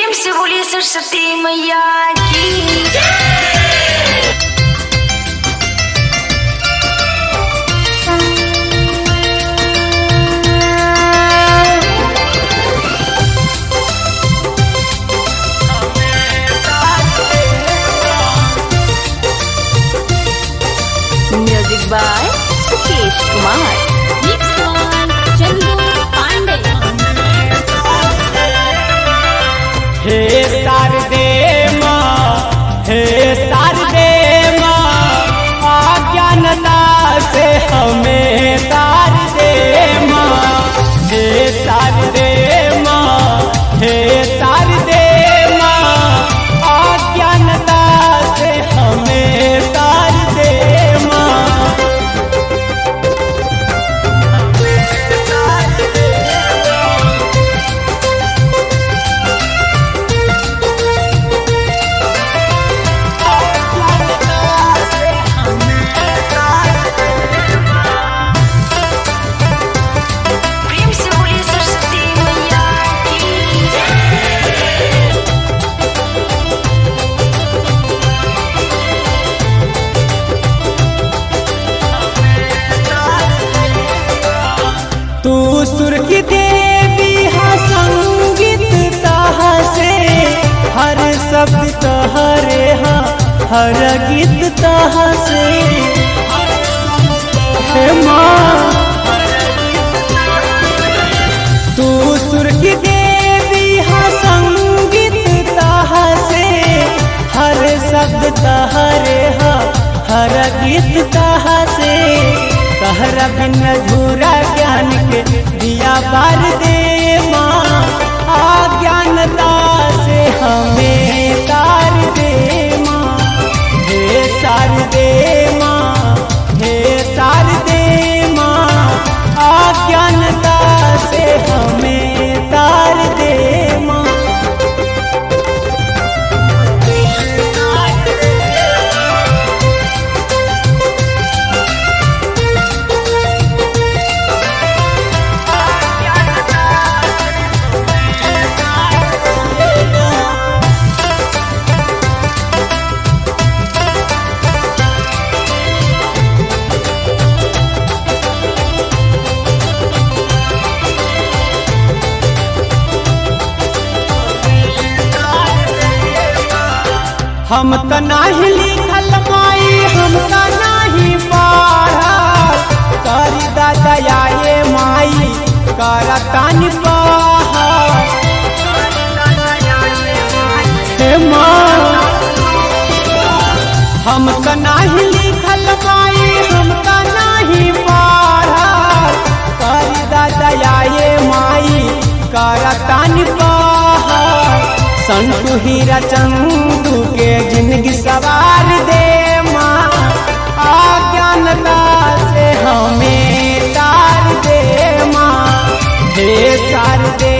प्रेम से बोलिए सरस्वती मैया की। Music by Sukesh Kumar. हे शारदे माँ, हे शारदे माँ, अज्ञानता से हमें तार दे माँ। हे शारदे माँ, हे शारदे माँ, अज्ञानता से हमें तार दे माँ। प्रेम से बोलिए सरस्वती मैया की। तू सुर की देवी हा संगीत तह से, हर शब्द तहरे हा, हर गीत तह से। हे माँ, तू सुर की देवी हा संगीत तह से, हर शब्द तहरे हा, हर गीत तह से। तहरा बिन अधूरा ज्ञान के दिया बार दे माँ, अज्ञानता से हमें तार दे माँ। हे शारदे माँ, हे शारदे माँ, अज्ञानता से हमें तार दे माँ। हम त नाही लिखल माई, हम त नाही पढ़ल, करी दया ये माई करतानि पहल। हे माँ, हम त नाही लिखल माई, हम त नाही पढ़ल, करी दया ये माई करतानि पहल। संतु हीरा चंदू के जिंदगी सवार दे माँ, अज्ञानता से हमें तार दे माँ। हे शारदे